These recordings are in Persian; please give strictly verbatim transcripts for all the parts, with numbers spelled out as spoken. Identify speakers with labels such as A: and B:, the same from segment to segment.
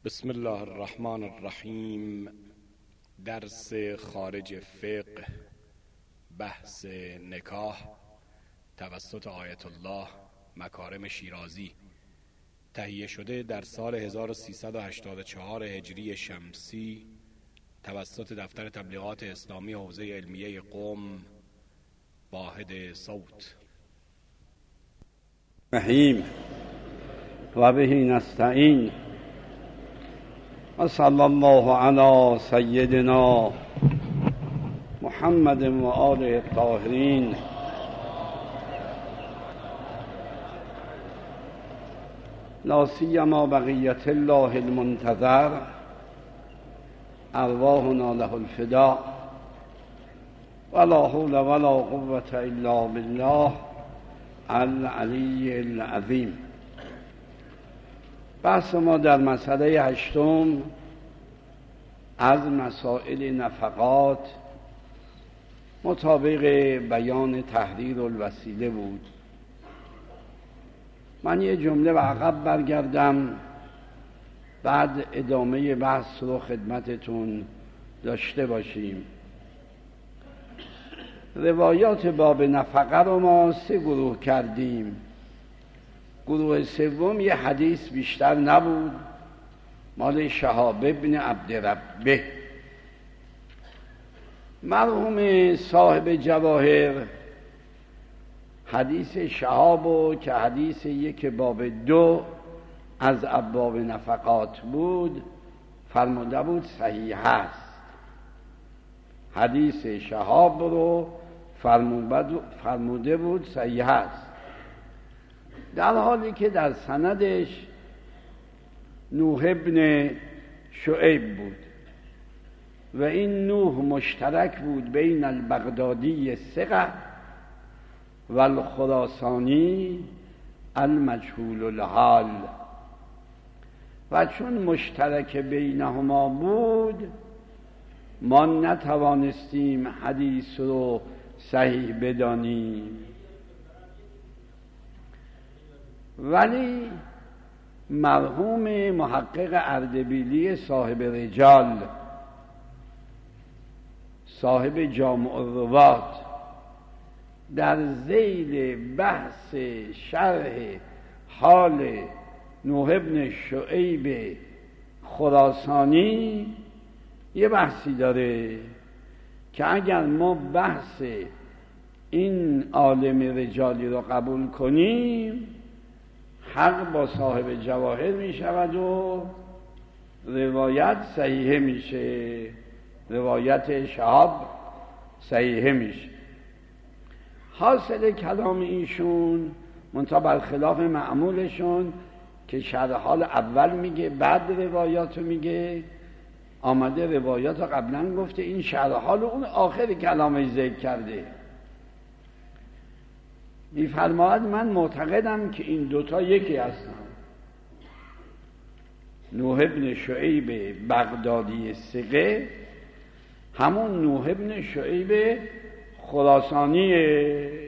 A: بسم الله الرحمن الرحیم. درس خارج فقه، بحث نکاح توسط آیت الله مکارم شیرازی، تهیه شده در سال هزار و سیصد و هشتاد و چهار هجری شمسی توسط دفتر تبلیغات اسلامی حوزه علمیه قم، واحد صوت.
B: رحیم و به نستعین و صلی الله علی سیدنا محمد و آله الطاهرین. لا سیما بقیت الله المنتظر، ارواحنا له الفداء، ولا حول ولا قوة الا بالله العلی العظیم. بحث ما در مسئله هشتم از مسائل نفقات مطابق بیان تحریر الوسیله بود. من یه جمله به عقب برگردم، بعد ادامه بحث رو خدمتتون داشته باشیم. روایات باب نفقه رو ما سه گروه کردیم. گروه سوم یه حدیث بیشتر نبود، مال شهاب ابن عبدربه. مرحوم صاحب جواهر حدیث شهابو که حدیث یک باب دو از ابواب نفقات بود فرموده بود صحیح است. حدیث شهاب رو فرموده بود صحیح است، در حالی که در سندش نوح ابن شعیب بود و این نوح مشترک بود بین البغدادی ثقه و الخراسانی المجهول الحال، و چون مشترک بینهما بود ما نتوانستیم حدیث رو صحیح بدانیم. ولی مرحوم محقق اردبیلی صاحب رجال، صاحب جامع الروات، در ذیل بحث شرح حال نوح ابن شعیب خراسانی یه بحثی داره که اگر ما بحث این عالم رجالی رو قبول کنیم حق با صاحب جواهر می شود و روایت صحیحه میشه، روایت شهاب صحیحه میشه. حاصل کلام ایشون منتها برخلاف معمولشون که شرح حال اول میگه بعد روایات رو میگه، آمده روایات رو قبلا گفته، این شرح حال اون آخر کلامش ذکر کرده. می‌فرماید من معتقدم که این دوتا یکی هستن. نوح ابن شعیب بغدادی ثقه همون نوح ابن شعیب خراسانیه.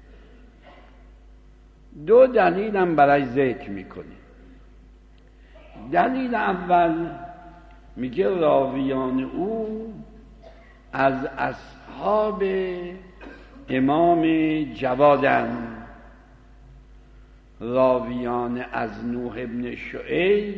B: دو دلیلم برای ذکر میکنه. دلیل اول میگه راویان او از اصحاب امام جوادن. راویان از نوح ابن شعیب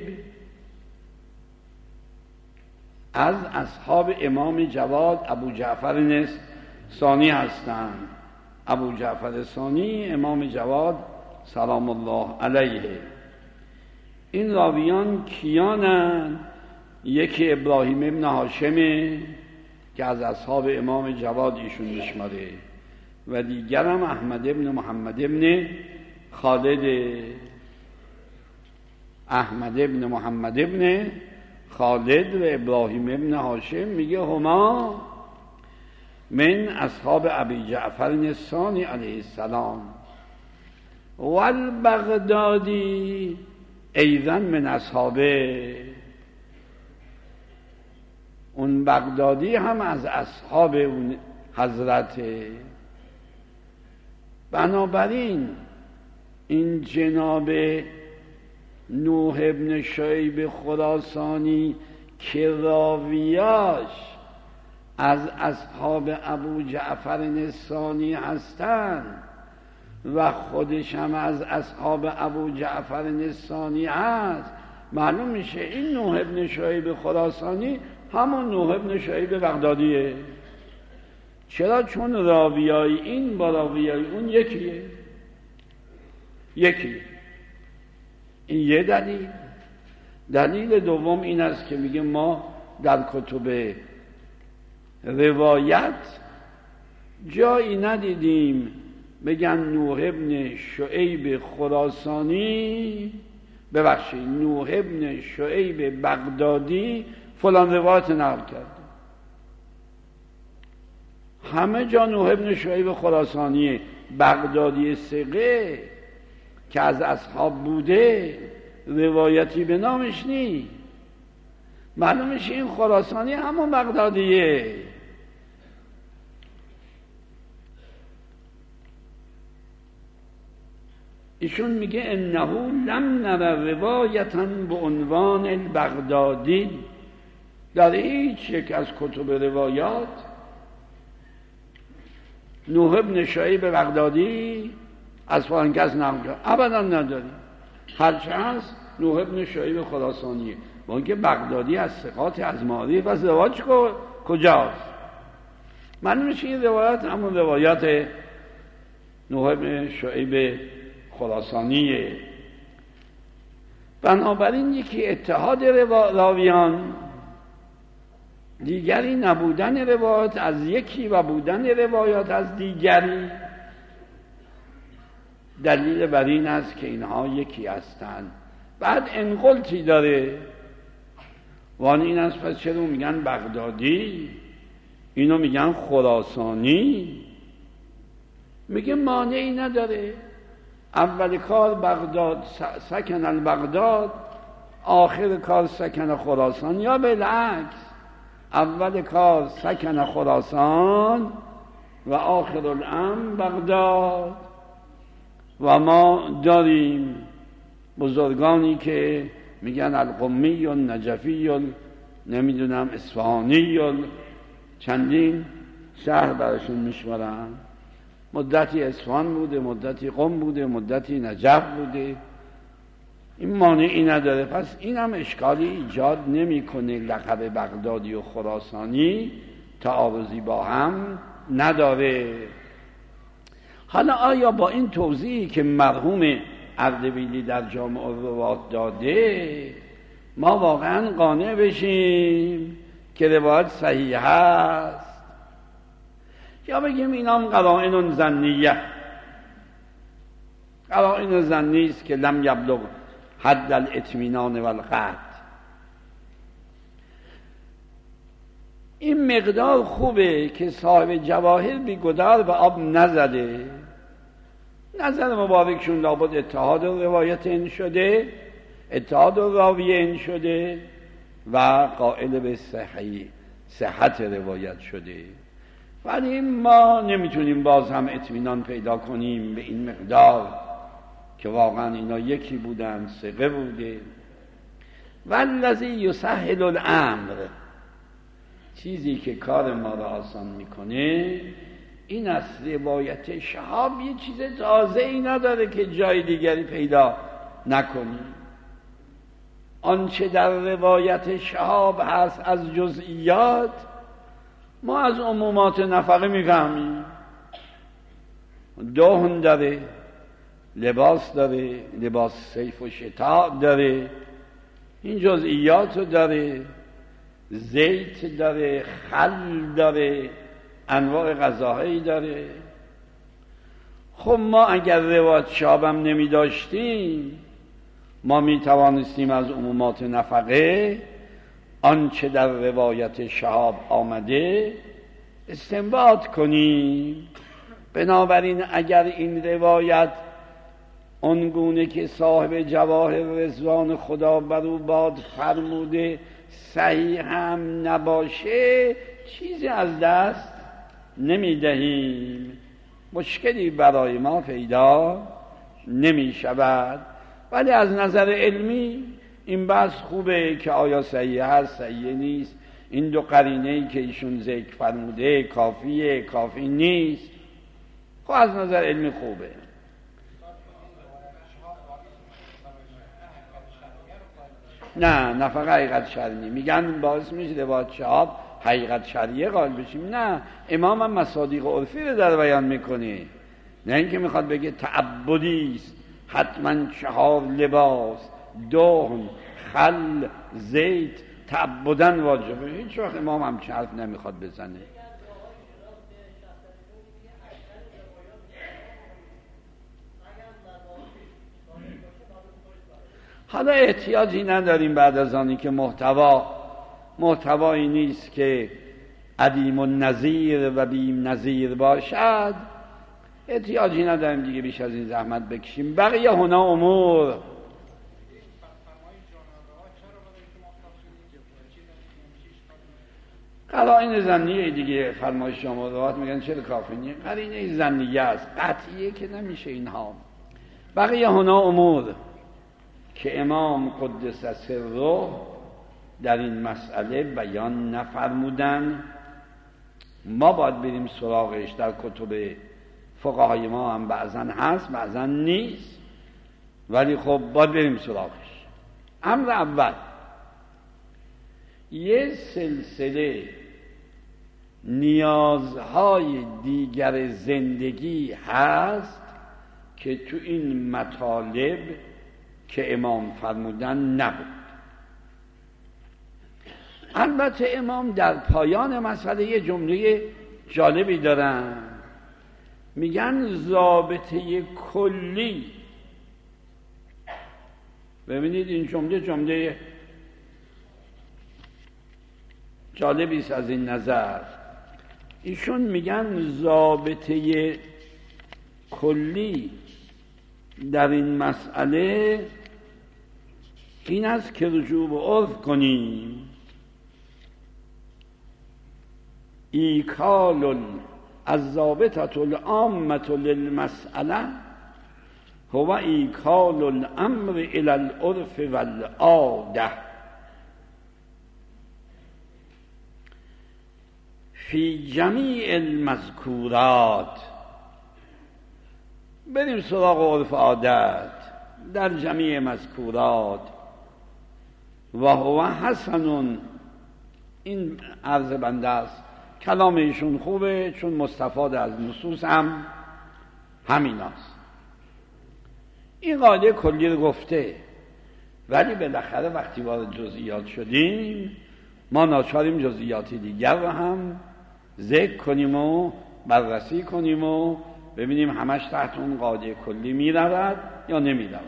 B: از اصحاب امام جواد ابو جعفر ثانی هستند. ابو جعفر ثانی امام جواد سلام الله علیه. این راویان کیانن؟ یکی ابراهیم ابن هاشمه که از اصحاب امام جواد ایشون میشماره، و دیگرم احمد ابن محمد ابن خالد. احمد ابن محمد ابن خالد و ابراهیم ابن هاشم میگه هما من اصحاب ابی جعفر الثانی علیه السلام و البغدادی ایضا من اصحابه. اون بغدادی هم از اصحاب اون حضرته. بنابراین این جناب نوح ابن شعیب خراسانی که راویاش از اصحاب ابو جعفر نصانی هستند و خودش هم از اصحاب ابو جعفر نصانی هست، معلوم میشه این نوح ابن شعیب خراسانی همون نوح ابن شعیب بغدادیه. چرا؟ چون راویای این با راویای اون یکیه. یکی این یه دلیل. دلیل دوم این است که میگه ما در کتب روایت جایی ندیدیم بگن نوح ابن شعیب خراسانی ببخشید نوح ابن شعیب بغدادی فلان روایت نقل کرد. همه جا نوح ابن شعیب خراسانی بغدادی ثقه که از اصحاب بوده روایتی به نامش نی. معلومش این خراسانی همون بغدادیه. ایشون میگه انه لم نر روایتا به عنوان البغدادی، در هیچ یک از کتب روایات نوح ابن شعیب بغدادی از فلان کس نقل کرد ابدا نداریم. هرچه هست نوح ابن شعیب خراسانیه. با اینکه بغدادی از ثقات از معروف از رواج کجاست؟ معلومه میشه این روایت همون روایت نوح ابن شعیب خراسانیه. بنابراین یکی اتحاد راویان، دیگری نبودن روایات از یکی و بودن روایات از دیگری. دلیل بر این است که اینها یکی هستند. بعد انقلتی داره وان این است پس چرا میگن بغدادی اینو میگن خراسانی؟ میگه مانعی نداره. اول کار بغداد سکن البغداد، آخر کار سکن خراسان، یا بالعکس اول کار سکن خراسان و آخر الامر بغداد. و ما داریم بزرگانی که میگن القمی و نجفی و نمیدونم اصفهانی و چندین شهر براشون میشمارن. مدتی اصفهان بوده، مدتی قم بوده، مدتی نجف بوده. این مانعی نداره. پس این هم اشکالی ایجاد نمیکنه. لقب بغدادی و خراسانی تعارضی با هم نداره. حالا آیا با این توضیحی که مرحوم اردبیلی در جامع الروات داده ما واقعا قانع بشیم که روایت صحیح است، یا بگیم این هم قرائن ظنیه، قرائن ظنی است که لم یبلغ حد الاطمینان والقطع؟ این مقدار خوبه که صاحب جواهر بیگدار به آب نزده. نظر مبارکشون لابد اتحاد روایت این شده، اتحاد راویه این شده و قائل به صحیح صحت روایت شده. ولی ما نمیتونیم باز هم اطمینان پیدا کنیم به این مقدار که واقعا اینا یکی بودن، ثقه بوده. والذی یسهل الامر، چیزی که کار ما را آسان میکنه این است روایت شهاب یه چیز تازه ای نداره که جای دیگری پیدا نکنی. آنچه در روایت شهاب هست از جزئیات ما از عمومات نفقه میفهمیم. دهن داره، لباس داره، لباس صیف و شتاء داره، این جزئیات رو داره، زیت داره، خل داره، انواع غذاهایی داره. خب ما اگر روایت شهابم نمی داشتیم ما می توانستیم از عمومات نفقه آنچه در روایت شهاب آمده استنباط کنیم. بنابراین اگر این روایت آنگونه که صاحب جواهر رضوان خدا بر او باد فرموده صحیح هم نباشه چیزی از دست نمی دهیم، مشکلی برای ما پیدا نمی شود. ولی از نظر علمی این بحث خوبه که آیا صحیح هست صحیح نیست، این دو قرینه‌ای که ایشون ذکر فرموده کافیه کافی نیست. خب از نظر علمی خوبه. نه نه فقط حقیقت شرعی میگن باعث میشه روایت شهاب حقیقت شرعیه قائل بشیم. نه، امام هم مصادیق عرفی رو در بیان میکنه، نه اینکه میخواد بگه تعبدی است حتما چهار لباس دهن خل زیت تعبدن واجبه. هیچ وقت امام هم چه حرف نمیخواد بزنه. حالا احتیاجی نداریم بعد از آنی که محتوا محتوایی نیست که عدیم النظیر و بیم نظیر باشد، احتیاجی نداریم دیگه بیش از این زحمت بکشیم. بقیه هنا امور. قرائن ظنیه دیگه، فرمایش شما روات میگن چرا کافی نیست؟ قرینه ظنیه است، قطعیه که نمیشه اینها. بقیه هنا امور که امام قدس سره در این مسئله بیان نفرمودن، ما باید بریم سراغش. در کتب فقهای ما هم بعضا هست بعضا نیست، ولی خب باید بریم سراغش. امر اول، یه سلسله نیازهای دیگر زندگی هست که تو این مطالب که امام فرمودن نبود. البته امام در پایان مسئله یه جمله جالبی دارن، میگن ضابطه کلی. ببینید این جمله جمله جالبی است از این نظر. ایشون میگن ضابطه کلی در این مسئله این است که رجوع به عرف کنیم. ایکال الضابطة العامة للمسأله هو ایکال الامر الى العرف والعاده فی جمیع المذکورات. بریم سراغ عرف عادت در جمیع مذکورات. و هو حسن، این عرض بنده است، کلام ایشون خوبه چون مستفاد از نصوص هم همین است. این قاعده کلی رو گفته، ولی بالاخره وقتی وارد جزئیات شدیم ما ناچاریم جزئیات دیگر رو هم ذکر کنیم و بررسی کنیم و ببینیم همش تحت اون قاعده کلی می رود یا نمی رود.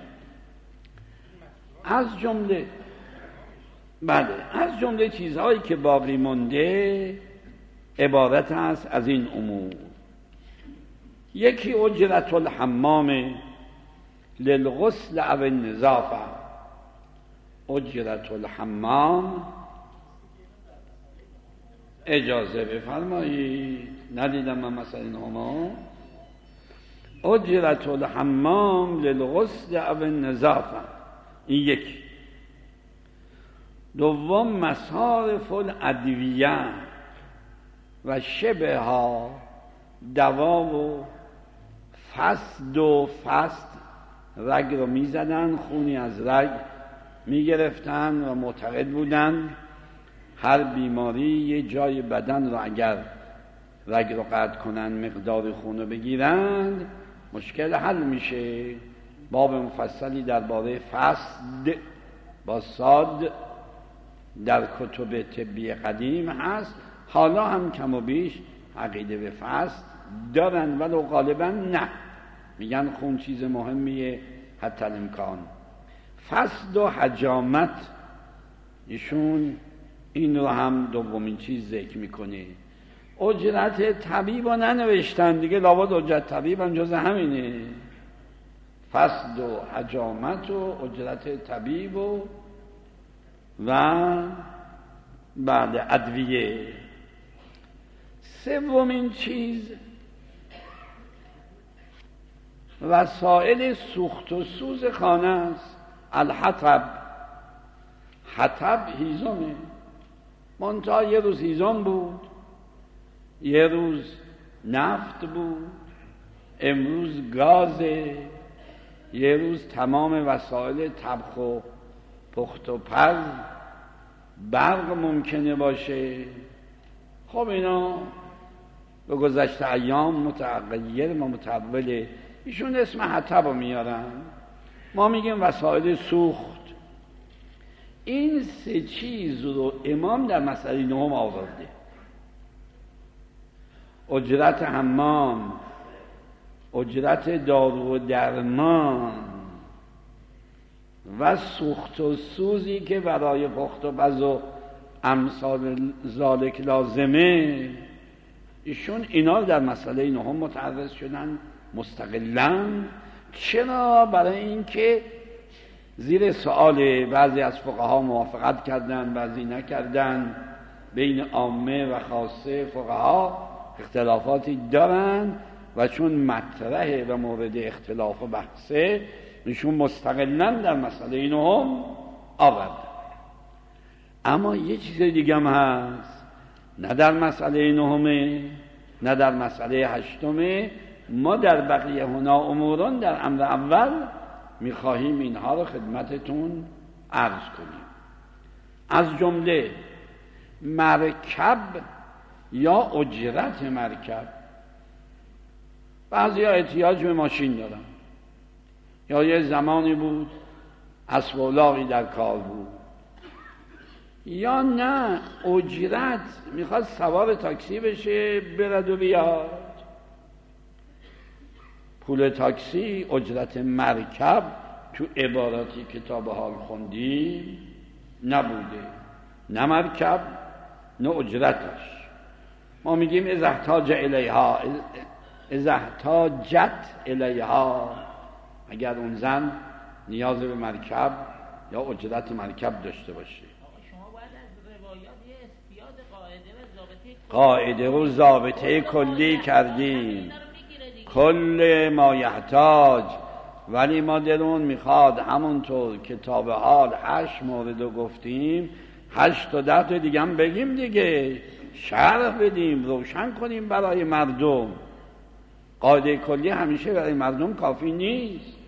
B: از جمله بله از جمله چیزهایی که باقی مونده عبارت است از این امور. یکی اجرت الحمام للغسل او النظافه. اجرت الحمام، اجازه بفرمایید، ندیدم من مثلا این همه. اجرت الحمام للغسل او النظافه، این یکی. دوم مصارف الادویه و شبه ها، دوا و فسد و فسد، رگ رو می زدن، خونی از رگ می گرفتن و معتقد بودن هر بیماری یه جای بدن رو اگر رگ رو قطع کنن مقدار خون رو بگیرن مشکل حل میشه. باب مفصلی درباره فسد با صاد در کتب طبی قدیم هست. حالا هم کم و بیش عقیده به فسد دارن، ولو غالبا نه، میگن خون چیز مهمیه حتی الامکان. فسد و حجامت ایشون این رو هم دومین چیز ذکر میکنه. اجرت طبیب رو ننوشتن دیگه، لابد اجرت طبیب هم جز همینه. فسد و حجامت و اجرت طبیب و و بعد ادویه. سومین چیز وسایل سوخت و سوز خانه است. الحطب. حطب هیزمه، منتها یه روز هیزم بود، یه روز نفت بود، امروز گازه، یه روز تمام وسایل طبخ و پخت و پز، برق ممکنه باشه. خب اینا به گذشته ایام متغیر و متحوله. ایشون اسم حطب رو میارن، ما میگیم وسایل سوخت. این سه چیز رو امام در مسئله نهم آورده: اجرت حمام، اجرت دارو و درمان و سوخت و سوزی که برای پخت و پز و امثال ذالک لازمه. ایشون اینا در مسئله نهم متعرض شدن مستقلاً. چرا؟ برای اینکه زیر سؤال بعضی از فقها موافقت کردن، بعضی نکردن، بین عامه و خاصه فقها اختلافاتی دارن و چون مطرح و مورد اختلاف و بحثه ایشون مستقلاً در مسئله نهم آورد. اما یه چیز دیگه هم هست، نه در مسئله نهمه نه در مسئله هشتمه. ما در بقیه هنا اموران در امر اول میخواهیم اینها رو خدمتتون عرض کنیم. از جمله مرکب یا اجرت مرکب. بعضی ها احتیاج به ماشین دارن، یا یه زمانی بود اسب و الاغی در کار بود، یا نه اجرت میخواد سوار تاکسی بشه برد و بیاد. پول تاکسی، اجرت مرکب تو عباراتی کتاب حال خوندیم نبوده، نه مرکب نه اجرتش. ما میگیم اذا احتاج الیها، اذا احتاجت الیها، اگر اون زن نیاز به مرکب یا اجرت مرکب داشته باشه.
C: شما باید از روایات قاعده و ضابطه
B: قاعده و ضابطه کلی کردیم، کل ما یحتاج. ولی ما دلون میخواد همونطور کتاب حال هشت مورد رو گفتیم، هشت تا ده تا دیگه هم بگیم دیگه، شرح بدیم، روشن کنیم برای مردم. قاعده کلی همیشه برای مردم کافی نیست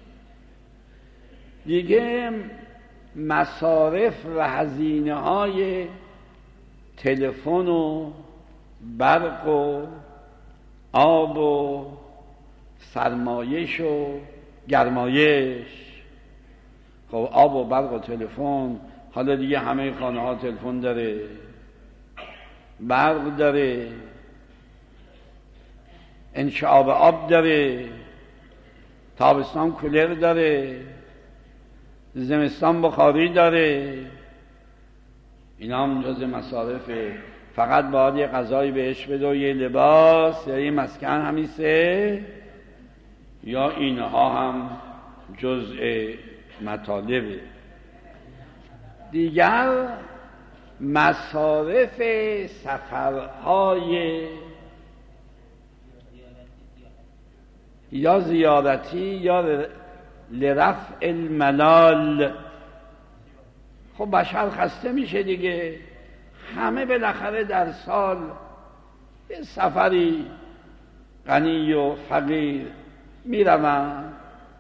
B: دیگه. مصارف و هزینه های تلفن و برق و آب و سرمایش و گرمایش. خب آب و برق و تلفن، حالا دیگه همه خانه ها تلفن داره، برق داره، انشعاب آب داره، تابستان کولر داره، زمستان بخاری داره. اینا هم جز مصارفه. فقط باید یه غذایی بهش بده و یه لباس یا یه مسکن همیشه، یا اینها هم جزء مطالبه. دیگر مصارف سفرهای یا زیارتی یا لرفع الملال. خب بشر خسته میشه دیگه، همه بالاخره در سال یه سفری غنی و فقیر میروند.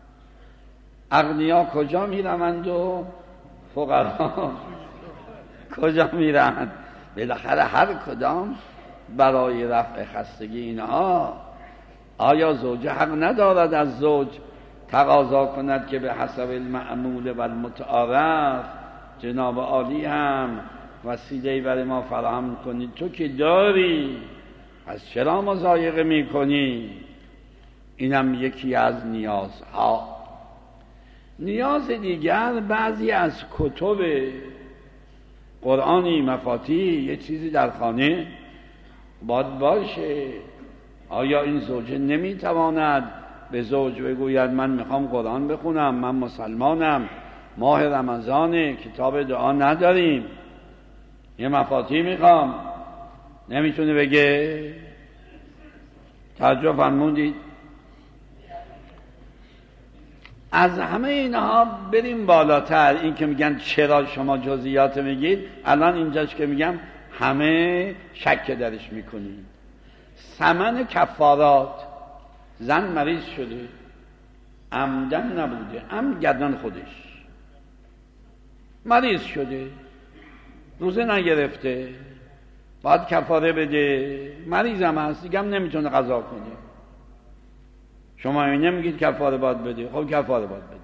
B: اغنیا کجا میروند و فقرا کجا میرند؟ بالاخره هر کدام برای رفع خستگی اینها. آیا زوجه حق ندارد از زوج تقاضا کند که به حسب المعمول و المتعارف جناب عالی هم وسیله‌ای برای ما فراهم کنید؟ تو که داری، از چرا مضایقه میکنی؟ اینم یکی از نیازها. نیاز دیگر، بعضی از کتب قرآنی مفاتیح یه چیزی در خانه باید باشه. آیا این زوجه نمیتواند به زوج بگوید من میخوام قرآن بخونم، من مسلمانم، ماه رمضان، کتاب دعا نداریم، یه مفاتیح میخوام؟ نمیتونه بگه؟ توجه فرمودید؟ از همه اینها بریم بالاتر. این که میگن چرا شما جزئیات میگید، الان اینجاش که میگم همه شک درش میکنید. ثمن کفارات، زن مریض شده، عمدن نبوده، عمد گردن خودش، مریض شده، روزه نگرفته، باید کفاره بده، مریضم هست دیگه هم نمیتونه قضا کنه. شما این نمیگید کفاره باید بده، خب کفاره باید بده.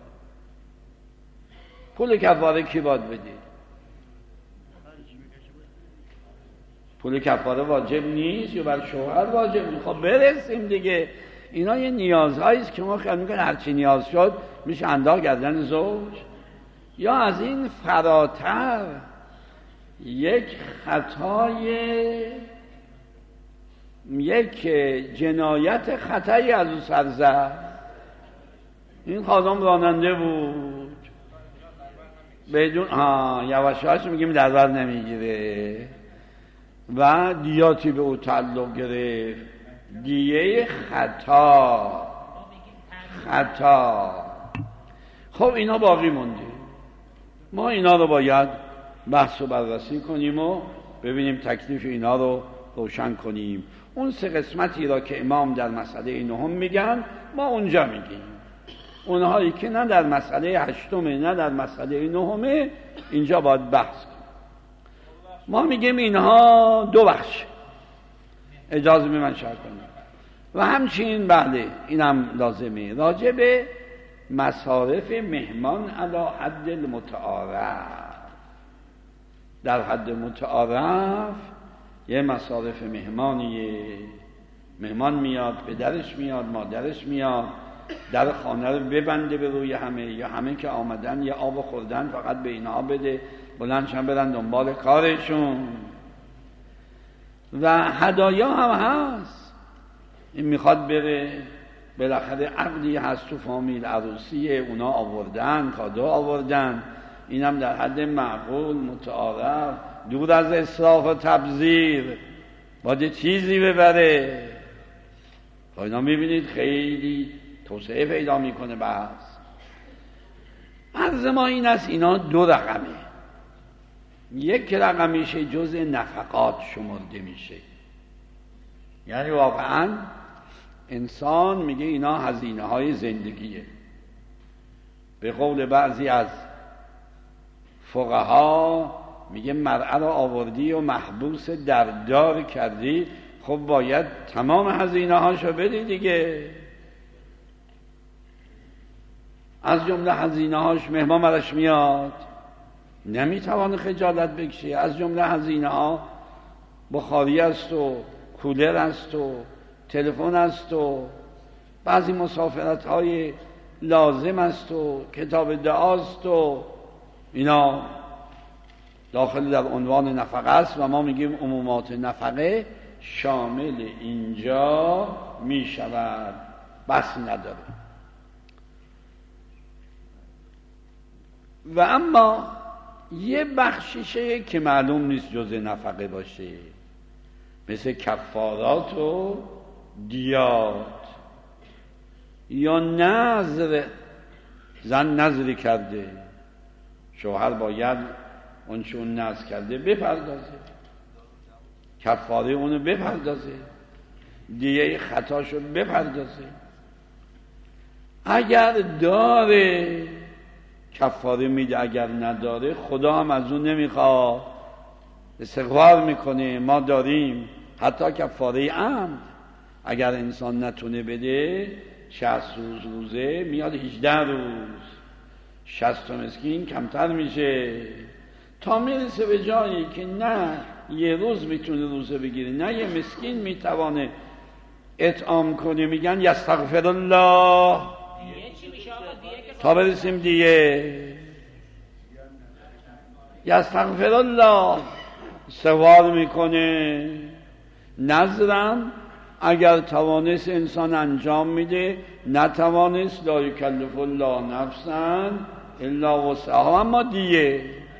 B: پول کفاره کی باید بده؟ پول کفاره واجب نیست یا بر شوهر واجب نیست؟ خب برسیم دیگه. اینا یه نیازهایی است که ما خیال میکنیم هرچی نیاز شد میشه انداخت گردن زوج. یا از این فراتر یک خطای، یک جنایت خطایی از او سر زد. این خادم راننده بود بدون ها یواشاش میگیم در بر نمیگیره و دیاتی به او تعلق گرفت، دیه خطا خطا خب اینا باقی مونده. ما اینا رو باید بحث و بررسی کنیم و ببینیم تکلیف اینا رو روشن کنیم. اون سه قسمتی را که امام در مسئله نهم میگن ما اونجا میگیم. اونهایی که نه در مسئله هشتمه نه در مسئله نهمه اینجا باید بحث کنیم. ما میگیم اینها دو بخش، اجازه می من شرح کنیم. و همچنین بله اینم لازمه راجع به مصارف مهمان علی حد المتعارف. در حد متعارف یه مصارف مهمانیه، مهمان میاد، پدرش میاد، مادرش میاد، در خانه رو ببنده به روی همه، یا همه که آمدن یه آب خوردن فقط به اینا بده، بلندشن برن دنبال کارشون. و هدایا هم هست، این میخواد بره، بالاخره عقدی هست تو فامیل، عروسیه، اونا آوردن، کادو آوردن، اینم در حد معقول متعارف، دور از اسراف و تبذیر، باید چیزی ببره. اینا میبینید خیلی توسعه پیدا میکنه بحث. عرض ما این است اینا دو رقمه. یک رقم میشه جز نفقات شمرده میشه، یعنی واقعا انسان میگه اینا هزینه های زندگیه. به قول بعضی از فقها میگه مرأة را آوردی و محبوس در دار کردی، خب باید تمام هزینه هاشو بدی دیگه. از جمله هزینه هاش مهمان برش میاد، نمیتوانه خجالت بکشه. از جمله هزینه ها بخاری است و کولر است و تلفن است و بعضی مسافرت های لازم است و کتاب دعاست و اینا داخل در عنوان نفقه است و ما میگیم عمومات نفقه شامل اینجا میشود، بس نداره. و اما یه بخشیشه که معلوم نیست جز نفقه باشه، مثل کفارات و دیات یا نذر. زن نذری کرده، شوهر باید اون چون نذر کرده بپردازه، کفاره اونو بپردازه، دیگه خطاشو بپردازه. اگر داره کفاره میده، اگر نداره خدا هم از اون نمیخواد، استغفار میکنه. ما داریم حتی کفاره عمد اگر انسان نتونه بده شصت روز روزه میاد هجده روز، شصت مسکین کمتر میشه تا میرسه به جایی که نه یه روز میتونه روزه بگیره نه یه مسکین میتوانه اطعام کنه. میگن یستغفر الله تا برسیم دیگه. یستغفر الله سوال میکنه. نظرم اگر توانست انسان انجام میده، نتوانست لا یکلف الله نفسا الا وسعها. اما دیگه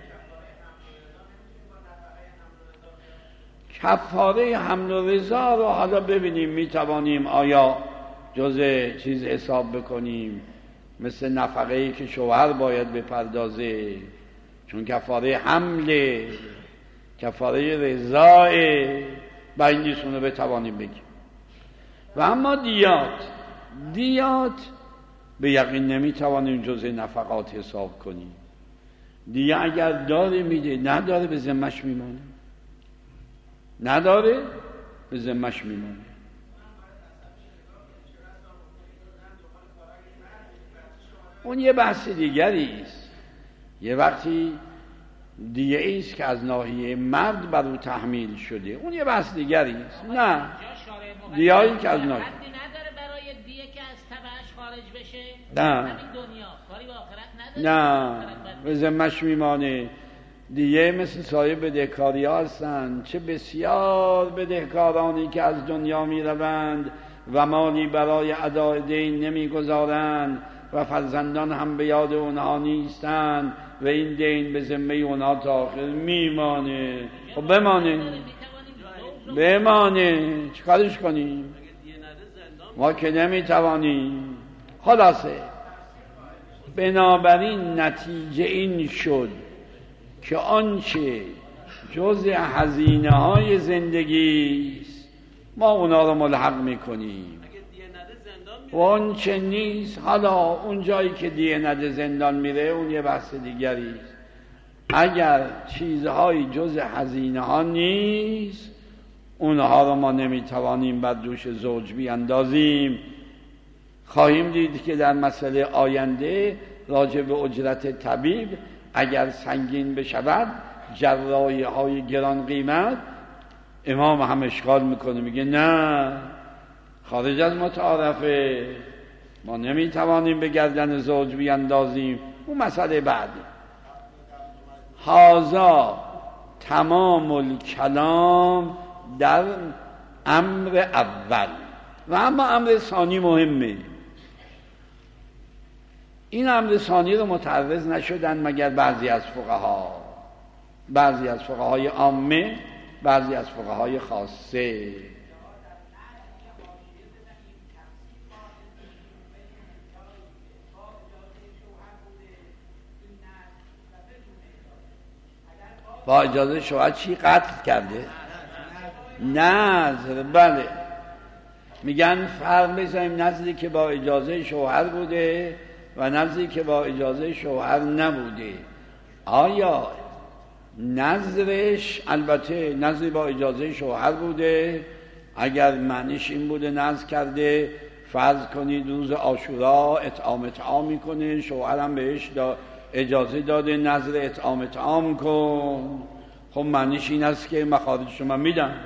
B: کفاره حمل و رضا رو حالا ببینیم میتوانیم آیا جز چیز حساب بکنیم مثل نفقه‌ای که شوهر باید بپردازه، چون کفاره حمله، کفاره رضایه، با این نیست اونو بتوانیم بگیم. و اما دیات، دیات به یقین نمیتوانیم جزء نفقات حساب کنیم. دیگه اگر داره میده، نداره به ذمش میمانه، نداره به ذمش میمانه. اون یه بحث دیگری است. یه وقتی دیگه ایست که از ناحیه مرد بر او تحمیل شده، اون یه بحث دیگری است. نه دیایی که از ناحیه
C: حدی نداره برای دیه که از تبعش خارج بشه.
B: نه
C: همین دنیا کاری به آخرت نداره.
B: نه به ذمش میمانه. دیگه مثل صاحب بدهکاری ها هستن. چه بسیار بدهکارانی که از دنیا می روند و مالی برای ادای دین نمی گذارند و فرزندان هم به یاد اونها نیستند و این دین به ذمه اونها تا آخر میمانه. خب بمانه بمانه چیکارش کنیم؟ ما که نمیتوانیم. خلاصه بنابراین نتیجه این شد که آنچه جز هزینه های زندگی است ما اونا رو ملحق میکنیم و آنچه نیست، حالا اون جایی که دیه نده زندان میره اون یه بحث دیگری است. اگر چیزهای جز هزینه ها نیست اونها رو ما نمیتوانیم بر دوش زوج بیاندازیم. خواهیم دید که در مسئله آینده راجع به اجرت طبیب اگر سنگین بشود، جراحی های گران قیمت، امام هم اشکال میکنه، میگه نه خارج از متعارفه، ما نمیتوانیم به گردن زوج بیاندازیم. اون مسئله بعد. هازا تمام الکلام در امر اول. و اما امر ثانی مهمه. این امر ثانی رو متعرض نشدن مگر بعضی از فقها، بعضی از فقهای عامه، بعضی از فقهای خاصه. با اجازه شوهر چی قتل کرده؟ نظر. بله میگن فرق بزنیم نظری که با اجازه شوهر بوده و نظری که با اجازه شوهر نبوده. آیا نظرش، البته نظری با اجازه شوهر بوده، اگر معنیش این بوده نظر کرده فرض کنید روز عاشورا اطعام اطعام میکنه، شوهرم بهش دا اجازه داده نظر اطعام اطعام کن، خب معنیش این است که مخارجش من میدم.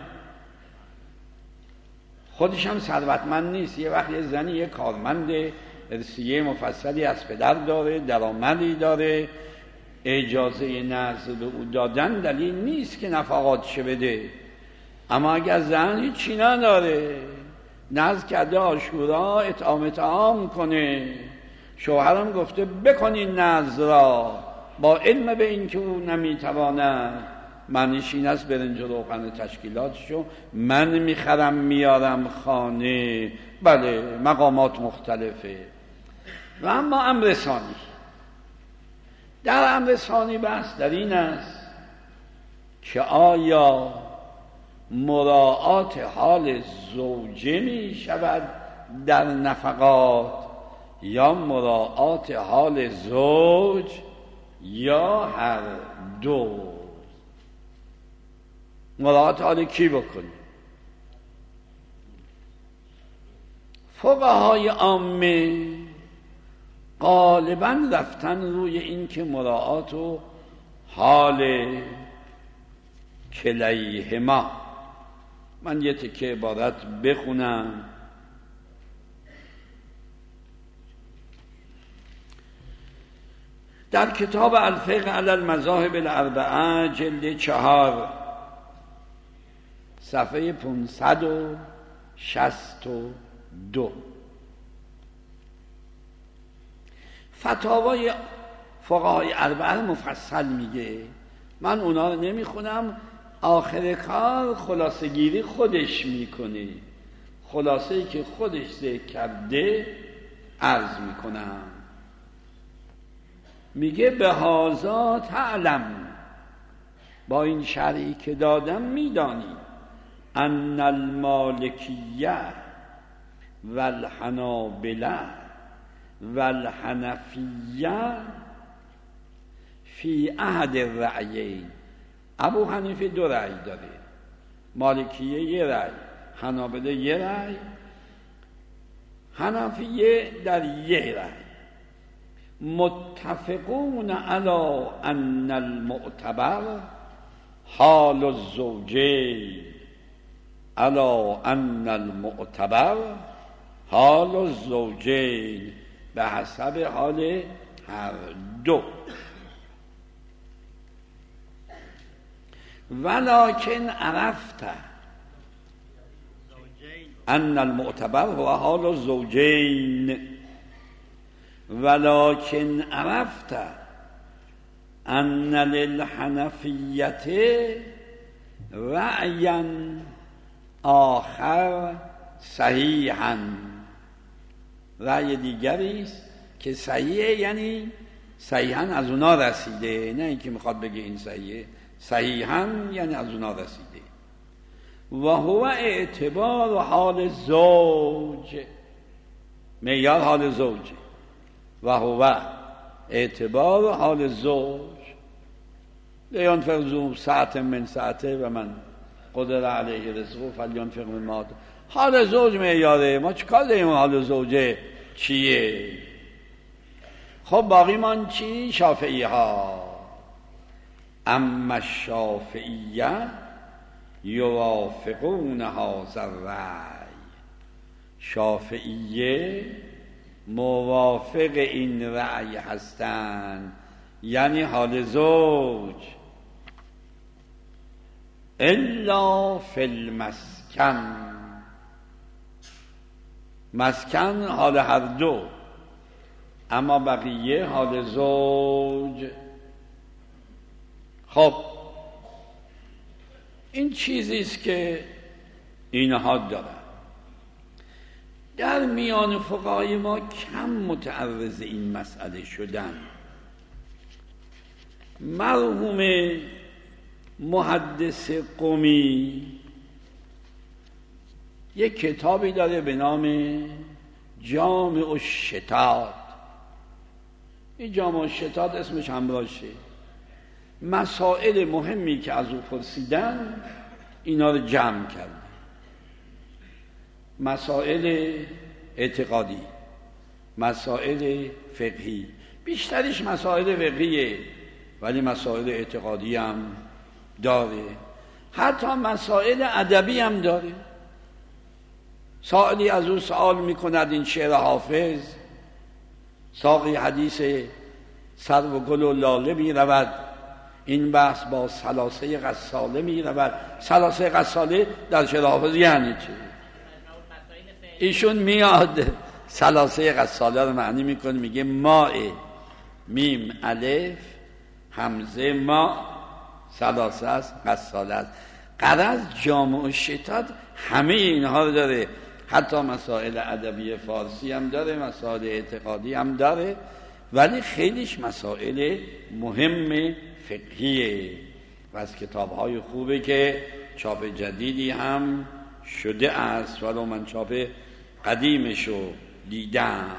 B: خودش هم ثروتمند نیست. یه وقت یه زنی یه کارمند ارثیه مفصلی از پدر داره، درآمدی داره، اجازه نظر به او دادن دلیل نیست که نفقاتش بده. اما اگر زن هیچی نداره، نظر کرده عاشورا اطعام اطعام کنه، شوهرم گفته بکنین نظر را با علم به این که او نمیتواند، معنیش این است برنج و روغن تشکیلاتشو من میخرم میارم خانه. بله مقامات مختلفه. و اما امر ثانی، در امر ثانی بحث در این است که آیا مراعات حال زوجه می شود در نفقات یا مراعات حال زوج یا هر دو؟ مراعات حال کی بکنی؟ فقهای عامه غالبا رفتن روی این که مراعات و حال کلیهما. من یه تکه عبارت بخونم. در کتاب الفقه علی المذاهب الاربعه جلد چهار صفحه پانصد و شصت و دو فتاوای فقهای اربعه مفصل میگه. من اونا رو نمیخونم، آخر کار خلاصه گیری خودش میکنه. خلاصه‌ای که خودش ذکر کرده عرض میکنم. میگه به هازا تعلم، با این شرعی که دادم میدانی ان المالکیه والحنابلة والحنفیه فی احد الرأیین. ابو حنیفه دو رأی داره، مالکیه یه رأی، حنابله یه رأی، حنفیه در یه رأی. متفقون علی ان المعتبر حال الزوجین، علی ان المعتبر حال الزوجین، به حسب حال هر دو. ولکن عرفت ان المعتبر هو حال الزوجین، ولکن عرفت ان للحنفیة رأیا آخر صحیحا. رأی دیگری است که صحیحه، یعنی صحیحا از اونا رسیده، نه اینکه میخواد بگه این صحیحه، صحیحا یعنی از اونا رسیده. و هو اعتبار حال زوج، معیار حال زوج، و هو اعتبار حال زوج. لینفق ذو سعة من سعته و من قدر علیه رزقه فلینفق مما آتاه. حال زوج معیاره، ما چیکار داریم حال زوجه چیه؟ خب باقی من چی؟ شافعی ها. اما الشافعیه یوافقون هذا الرأی، شافعیه موافق این رأی هستند، یعنی حال زوج. الا فی المسکن، مسکن حال هر دو، اما بقیه حال زوج. خب این چیزی است که اینها دارن. در میان فقهای ما کم متعرض این مسئله شدن. مرحوم محدث قمی یک کتابی داره به نام جامع الشتات. این جامع الشتات اسمش هم باشه. مسائل مهمی که از او پرسیدن اینا رو جمع کرد. مسائل اعتقادی، مسائل فقهی، بیشترش مسائل فقهیه ولی مسائل اعتقادی هم داره، حتی مسائل ادبی هم داره. سائلی از او سوال میکند این شعر حافظ، ساقی حدیث سرو و گل و لاله می رود، این بحث با سلاسه غساله می رود. سلاسه غساله در شعر حافظ یعنی چه؟ ایشون میاد سلاسه غساله رو معنی میکنه، میگه ماء میم الف همزه ما سلاسه است، غساله است. غرض جامع الشتات همه اینها رو داره، حتی مسائل ادبی فارسی هم داره، مسائل اعتقادی هم داره، ولی خیلیش مسائل مهم فقهیه و از کتاب‌های خوبه که چاپ جدیدی هم شده است، ولو من چاپ قدیمشو دیدم.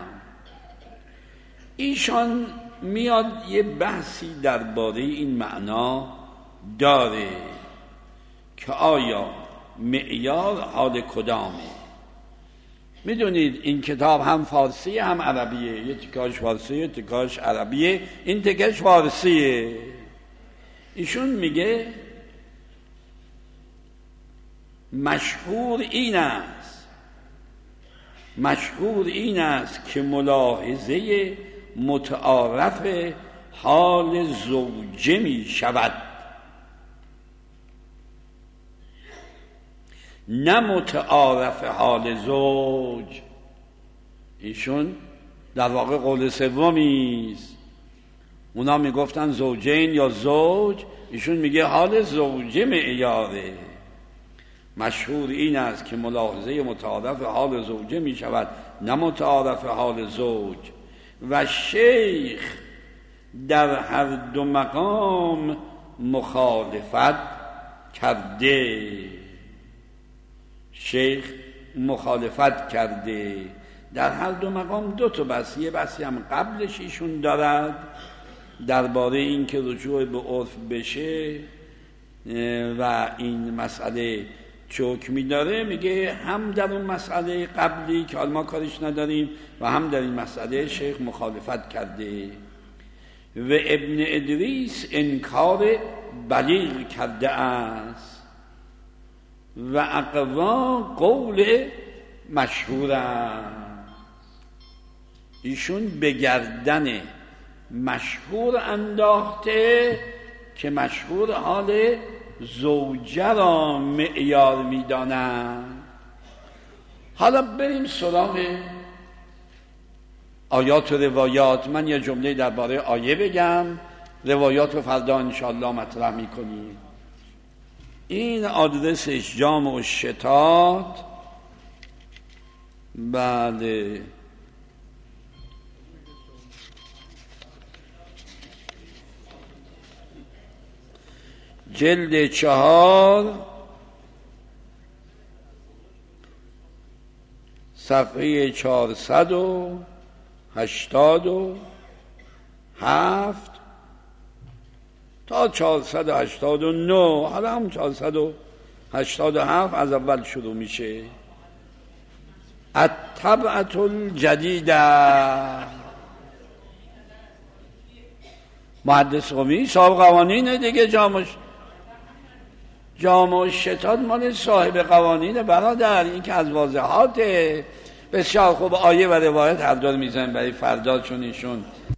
B: ایشان میاد یه بحثی درباره این معنا داره که آیا معیار حال کدامه. میدونید این کتاب هم فارسی هم عربیه، یه تکاش فارسیه یه تکاش عربیه، این تکاش فارسیه. ایشون میگه مشهور این است مشهور این است که ملاحظه متعارف حال زوجه می شود، نه متعارف حال زوج. ایشون در واقع قول سومی است. اونا میگفتن زوجین یا زوج، ایشون میگه حال زوجه معیاره. مشهور این است که ملاحظه متعارف حال زوجه می شود، نه متعارف حال زوج. و شیخ در هر دو مقام مخالفت کرده. شیخ مخالفت کرده در هر دو مقام. دو تا بحث، یه بحثی هم قبلش ایشون دارد درباره این که رجوع به عرف بشه و این مسئله چه حکمی داره، میگه هم در اون مسئله قبلی که حالا ما کارش نداریم و هم در این مسئله شیخ مخالفت کرده. و ابن ادریس انکار بلیغ کرده است و اقوا قول مشهور است. ایشون به گردن مشهور انداخته که مشهور حال زوجه را معیار میدانند. حالا بریم سراغ آیات و روایات. من یه جمله درباره آیه بگم، روایات رو فردا انشاءالله مطرح میکنیم. این آدرسش جامع الشتات، بله، جلد چهار صفحه چهارصد و هشتاد و هفت تا چهارصد و هشتاد و نه. حالا هم چهارصد و هشتاد و هفت از اول شروع میشه. الطبعة الجدیده، محدث قمی صاحب قوانین دیگه. جامع جامع الشتات مال صاحب قوانین برادر، این که از واضحاته. بسیار خوب، آیه و روایت هر دو رو میزنیم برای فردا، چون ایشون